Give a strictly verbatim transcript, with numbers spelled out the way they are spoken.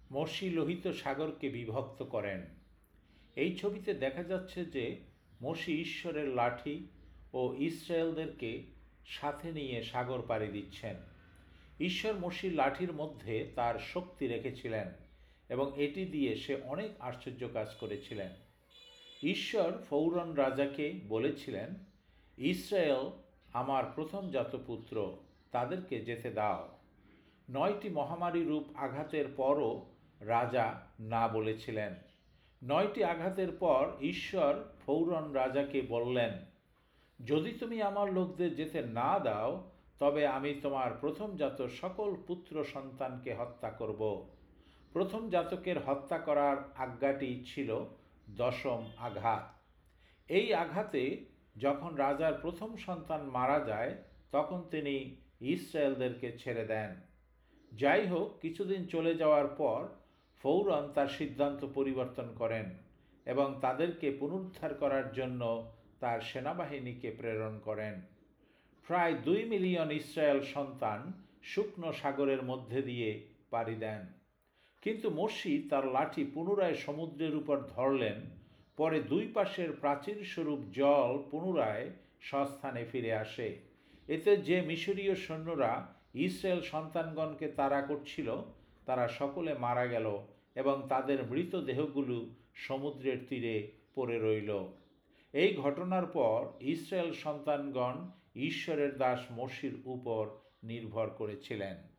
মোশি লোহিত সাগরকে বিভক্ত করেন। এই ছবিতে দেখা যাচ্ছে যে মোশি ঈশ্বরের লাঠি ও ইসরায়েলদেরকে সাথে নিয়ে সাগর পাড়ি দিচ্ছেন। ঈশ্বর মোশির লাঠির মধ্যে তার শক্তি রেখেছিলেন এবং এটি দিয়ে সে অনেক আশ্চর্য কাজ করেছিলেন। ঈশ্বর ফৌরন রাজাকে বলেছিলেন, ইসরায়েল আমার প্রথম জাতপুত্র, তাদেরকে যেতে দাও। নয়টি মহামারী রূপ আঘাতের পরও রাজা না বলেছিলেন। নয়টি আঘাতের পর ঈশ্বর ফৌরন রাজাকে বললেন, যদি তুমি আমার লোকদের যেতে না দাও তবে আমি তোমার প্রথম জাত সকল পুত্র সন্তানকে হত্যা করব। প্রথম জাতকের হত্যা করার আজ্ঞাটি ছিল দশম আঘাত। এই আঘাতে যখন রাজার প্রথম সন্তান মারা যায় তখন তিনি ইসরায়েলদেরকে ছেড়ে দেন। যাই হোক, কিছুদিন চলে যাওয়ার পর ফৌরন তার সিদ্ধান্ত পরিবর্তন করেন এবং তাদেরকে পুনরুদ্ধার করার জন্য তার সেনাবাহিনীকে প্রেরণ করেন। প্রায় দুই মিলিয়ন ইসরায়েল সন্তান শুকনো সাগরের মধ্যে দিয়ে পাড়ি দেন। কিন্তু মোশি তার লাঠি পুনরায় সমুদ্রের উপর ধরলেন। পরে দুই পাশের প্রাচীর স্বরূপ জল পুনরায় স্বস্থানে ফিরে আসে। এতে যে মিশরীয় সৈন্যরা ইসরায়েল সন্তানগণকে তাড়া করছিল তারা সকলে মারা গেল এবং তাদের মৃতদেহগুলো সমুদ্রের তীরে পড়ে রইল। এই ঘটনার পর ইসরায়েল সন্তানগণ ঈশ্বরের দাস মোশির উপর নির্ভর করেছিলেন।